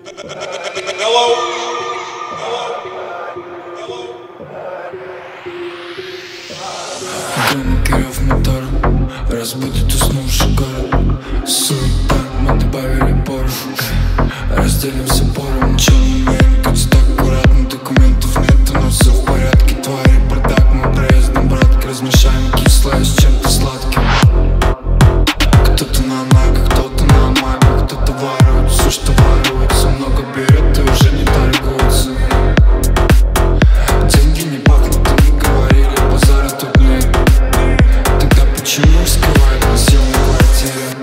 Дома Киров мотор разбудит уснувший город. Суета, мы добавили пору. Разделимся пором. Черный мейн, катит аккуратно. Документов нет, но все в порядке. Твари, бардак, мы проездом, братки. Размешаем кислое с чем-то сладким. Кто-то на ногах, кто-то на магах. Кто-то ворует все, что воруется. Много берет и уже не торгуется. Деньги не пахнут, и не говорили, базара тут нет. Тогда почему скрывают на съемной квартире?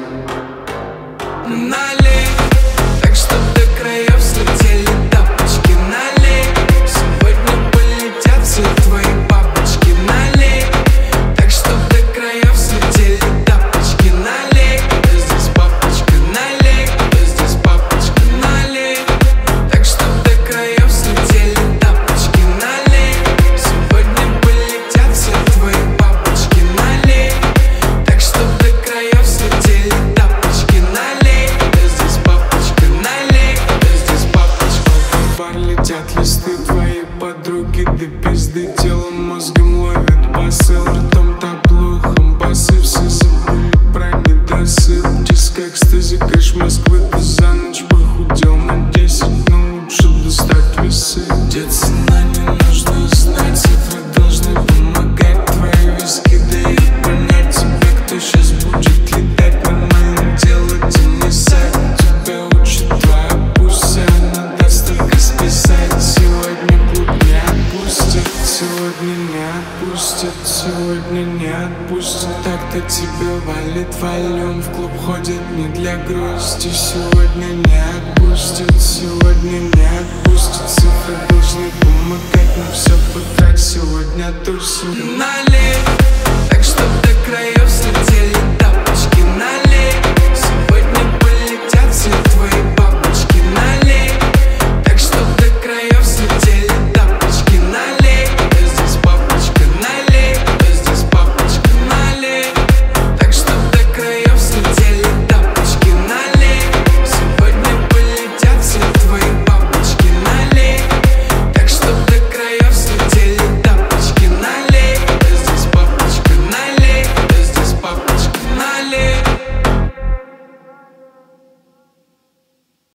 Налей, так что до краев слетели тапочки. Налей, сегодня полетят все твои бабочки. Налей, так что до краев слетели тапочки. Налей, здесь папочка. Налей, здесь папочка. Налей, так что до краев слетели тапочки. Налей, сегодня полетят все твои бабочки. Налей, так что до краев слетели тапочки. Налей, здесь папочка. Налей, здесь папочка. В бар летят листы, твои подруги до пизды. Телом, мозгом ловят басы, ртом таблухом басы. Все забыли про недосып. Диск экстази, кэш Москвы. Ты за ночь похудел на 10, но лучше достать весы. Дед, цена не нужно знать, цифры должны помогать. Твои виски дают понять тебе, кто сейчас будет летать. Нормально делать и не сать. Тебя учит твоя пуся, она даст только списать. Сегодня клуб не отпустит, сегодня не отпустит, сегодня не отпустит. Так-то тебе валит валюм, в клуб ходит не для грусти. Сегодня не отпустит, сегодня не отпустит. Цифры должны помогать, но все потрать. Сегодня тусим.